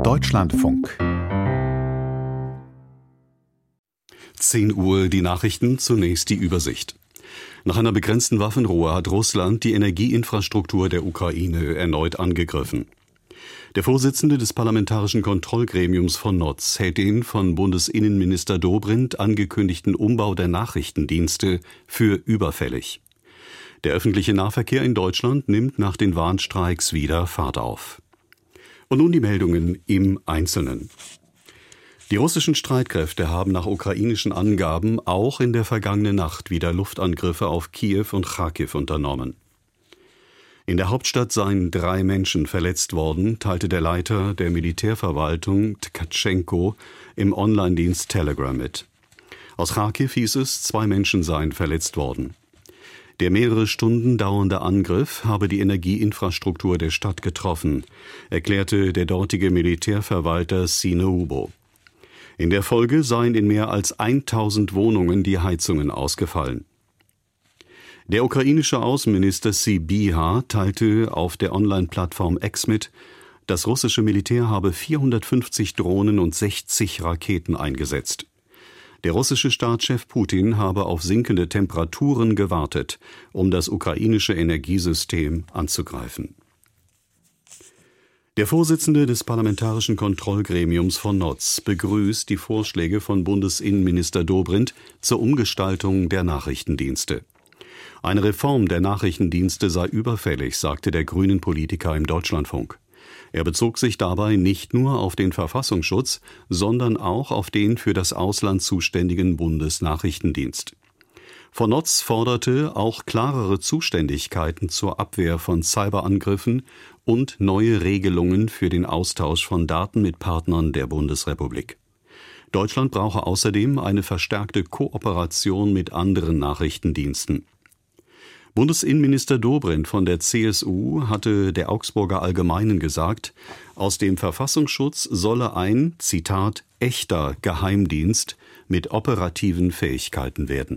Deutschlandfunk. 10 Uhr die Nachrichten, zunächst die Übersicht. Nach einer begrenzten Waffenruhe hat Russland die Energieinfrastruktur der Ukraine erneut angegriffen. Der Vorsitzende des Parlamentarischen Kontrollgremiums von NOZ hält den von Bundesinnenminister Dobrindt angekündigten Umbau der Nachrichtendienste für überfällig. Der öffentliche Nahverkehr in Deutschland nimmt nach den Warnstreiks wieder Fahrt auf. Und nun die Meldungen im Einzelnen. Die russischen Streitkräfte haben nach ukrainischen Angaben auch in der vergangenen Nacht wieder Luftangriffe auf Kiew und Charkiw unternommen. In der Hauptstadt seien 3 Menschen verletzt worden, teilte der Leiter der Militärverwaltung Tkatschenko im Online-Dienst Telegram mit. Aus Charkiw hieß es, 2 Menschen seien verletzt worden. Der mehrere Stunden dauernde Angriff habe die Energieinfrastruktur der Stadt getroffen, erklärte der dortige Militärverwalter Sinoubo. In der Folge seien in mehr als 1000 Wohnungen die Heizungen ausgefallen. Der ukrainische Außenminister Sybiha teilte auf der Online-Plattform X mit, das russische Militär habe 450 Drohnen und 60 Raketen eingesetzt. Der russische Staatschef Putin habe auf sinkende Temperaturen gewartet, um das ukrainische Energiesystem anzugreifen. Der Vorsitzende des Parlamentarischen Kontrollgremiums von NOZ begrüßt die Vorschläge von Bundesinnenminister Dobrindt zur Umgestaltung der Nachrichtendienste. Eine Reform der Nachrichtendienste sei überfällig, sagte der grünen Politiker im Deutschlandfunk. Er bezog sich dabei nicht nur auf den Verfassungsschutz, sondern auch auf den für das Ausland zuständigen Bundesnachrichtendienst. Von NOZ forderte auch klarere Zuständigkeiten zur Abwehr von Cyberangriffen und neue Regelungen für den Austausch von Daten mit Partnern der Bundesrepublik. Deutschland brauche außerdem eine verstärkte Kooperation mit anderen Nachrichtendiensten. Bundesinnenminister Dobrindt von der CSU hatte der Augsburger Allgemeinen gesagt, aus dem Verfassungsschutz solle ein, Zitat, echter Geheimdienst mit operativen Fähigkeiten werden.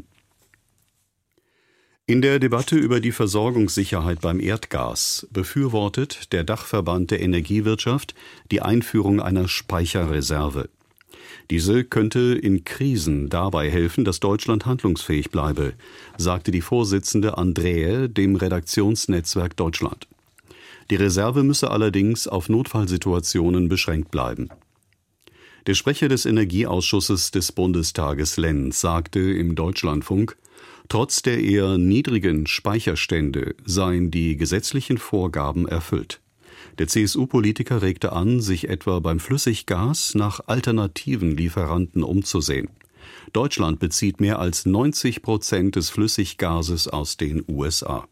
In der Debatte über die Versorgungssicherheit beim Erdgas befürwortet der Dachverband der Energiewirtschaft die Einführung einer Speicherreserve. Diese könnte in Krisen dabei helfen, dass Deutschland handlungsfähig bleibe, sagte die Vorsitzende Andräe dem Redaktionsnetzwerk Deutschland. Die Reserve müsse allerdings auf Notfallsituationen beschränkt bleiben. Der Sprecher des Energieausschusses des Bundestages Lenz sagte im Deutschlandfunk, trotz der eher niedrigen Speicherstände seien die gesetzlichen Vorgaben erfüllt. Der CSU-Politiker regte an, sich etwa beim Flüssiggas nach alternativen Lieferanten umzusehen. Deutschland bezieht mehr als 90% des Flüssiggases aus den USA.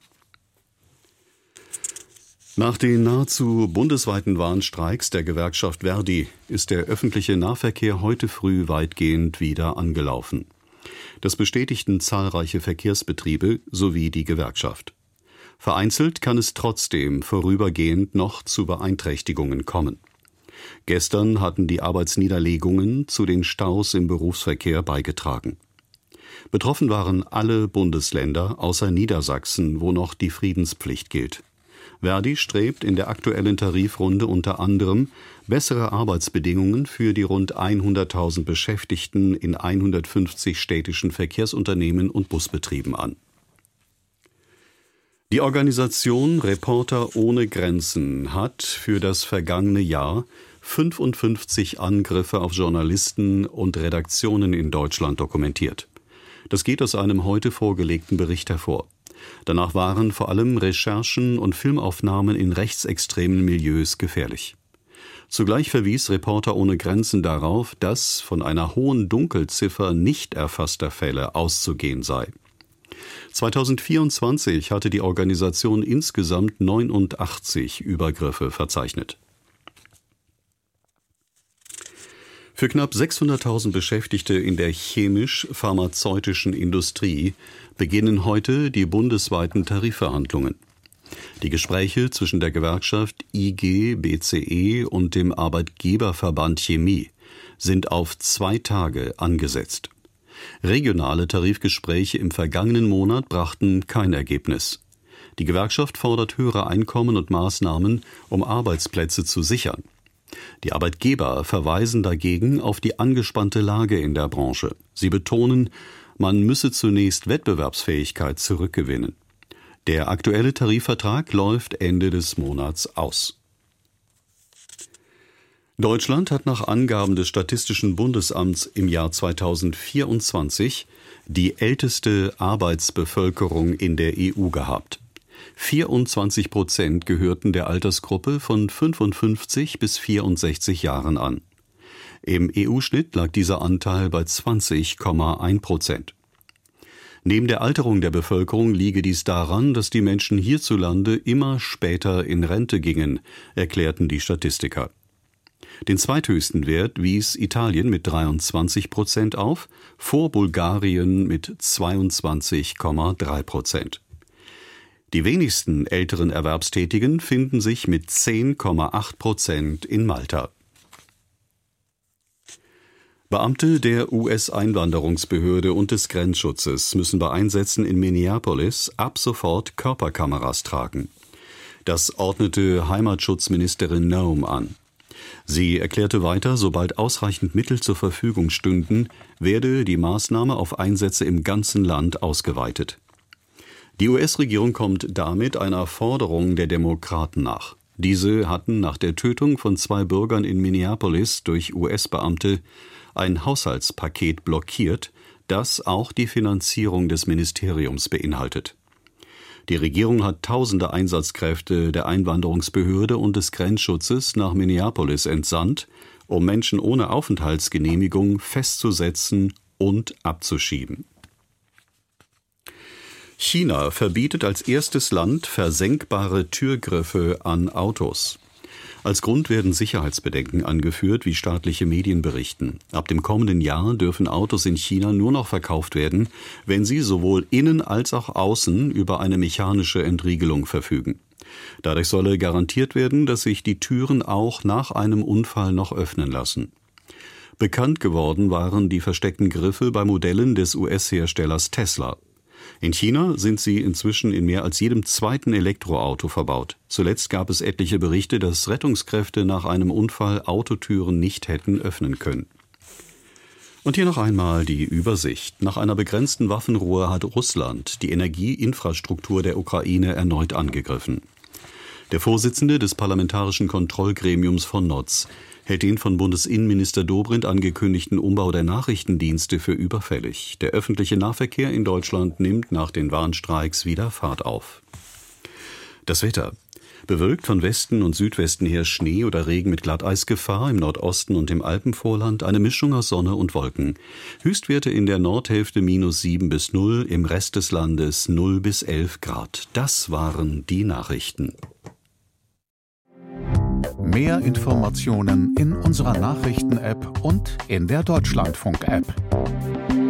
Nach den nahezu bundesweiten Warnstreiks der Gewerkschaft Verdi ist der öffentliche Nahverkehr heute früh weitgehend wieder angelaufen. Das bestätigten zahlreiche Verkehrsbetriebe sowie die Gewerkschaft. Vereinzelt kann es trotzdem vorübergehend noch zu Beeinträchtigungen kommen. Gestern hatten die Arbeitsniederlegungen zu den Staus im Berufsverkehr beigetragen. Betroffen waren alle Bundesländer außer Niedersachsen, wo noch die Friedenspflicht gilt. Verdi strebt in der aktuellen Tarifrunde unter anderem bessere Arbeitsbedingungen für die rund 100.000 Beschäftigten in 150 städtischen Verkehrsunternehmen und Busbetrieben an. Die Organisation Reporter ohne Grenzen hat für das vergangene Jahr 55 Angriffe auf Journalisten und Redaktionen in Deutschland dokumentiert. Das geht aus einem heute vorgelegten Bericht hervor. Danach waren vor allem Recherchen und Filmaufnahmen in rechtsextremen Milieus gefährlich. Zugleich verwies Reporter ohne Grenzen darauf, dass von einer hohen Dunkelziffer nicht erfasster Fälle auszugehen sei. 2024 hatte die Organisation insgesamt 89 Übergriffe verzeichnet. Für knapp 600.000 Beschäftigte in der chemisch-pharmazeutischen Industrie beginnen heute die bundesweiten Tarifverhandlungen. Die Gespräche zwischen der Gewerkschaft IG BCE und dem Arbeitgeberverband Chemie sind auf 2 Tage angesetzt. Regionale Tarifgespräche im vergangenen Monat brachten kein Ergebnis. Die Gewerkschaft fordert höhere Einkommen und Maßnahmen, um Arbeitsplätze zu sichern. Die Arbeitgeber verweisen dagegen auf die angespannte Lage in der Branche. Sie betonen, man müsse zunächst Wettbewerbsfähigkeit zurückgewinnen. Der aktuelle Tarifvertrag läuft Ende des Monats aus. Deutschland hat nach Angaben des Statistischen Bundesamts im Jahr 2024 die älteste Arbeitsbevölkerung in der EU gehabt. 24% gehörten der Altersgruppe von 55 bis 64 Jahren an. Im EU-Schnitt lag dieser Anteil bei 20,1%. Neben der Alterung der Bevölkerung liege dies daran, dass die Menschen hierzulande immer später in Rente gingen, erklärten die Statistiker. Den zweithöchsten Wert wies Italien mit 23% auf, vor Bulgarien mit 22,3%. Die wenigsten älteren Erwerbstätigen finden sich mit 10,8% in Malta. Beamte der US-Einwanderungsbehörde und des Grenzschutzes müssen bei Einsätzen in Minneapolis ab sofort Körperkameras tragen. Das ordnete Heimatschutzministerin Noem an. Sie erklärte weiter, sobald ausreichend Mittel zur Verfügung stünden, werde die Maßnahme auf Einsätze im ganzen Land ausgeweitet. Die US-Regierung kommt damit einer Forderung der Demokraten nach. Diese hatten nach der Tötung von 2 Bürgern in Minneapolis durch US-Beamte ein Haushaltspaket blockiert, das auch die Finanzierung des Ministeriums beinhaltet. Die Regierung hat tausende Einsatzkräfte der Einwanderungsbehörde und des Grenzschutzes nach Minneapolis entsandt, um Menschen ohne Aufenthaltsgenehmigung festzusetzen und abzuschieben. China verbietet als erstes Land versenkbare Türgriffe an Autos. Als Grund werden Sicherheitsbedenken angeführt, wie staatliche Medien berichten. Ab dem kommenden Jahr dürfen Autos in China nur noch verkauft werden, wenn sie sowohl innen als auch außen über eine mechanische Entriegelung verfügen. Dadurch solle garantiert werden, dass sich die Türen auch nach einem Unfall noch öffnen lassen. Bekannt geworden waren die versteckten Griffe bei Modellen des US-Herstellers Tesla. In China sind sie inzwischen in mehr als jedem zweiten Elektroauto verbaut. Zuletzt gab es etliche Berichte, dass Rettungskräfte nach einem Unfall Autotüren nicht hätten öffnen können. Und hier noch einmal die Übersicht. Nach einer begrenzten Waffenruhe hat Russland die Energieinfrastruktur der Ukraine erneut angegriffen. Der Vorsitzende des Parlamentarischen Kontrollgremiums von Notz hält den von Bundesinnenminister Dobrindt angekündigten Umbau der Nachrichtendienste für überfällig. Der öffentliche Nahverkehr in Deutschland nimmt nach den Warnstreiks wieder Fahrt auf. Das Wetter. Bewölkt von Westen und Südwesten her Schnee oder Regen mit Glatteisgefahr im Nordosten und im Alpenvorland, eine Mischung aus Sonne und Wolken. Höchstwerte in der Nordhälfte -7 bis 0, im Rest des Landes 0 bis 11 Grad. Das waren die Nachrichten. Mehr Informationen in unserer Nachrichten-App und in der Deutschlandfunk-App.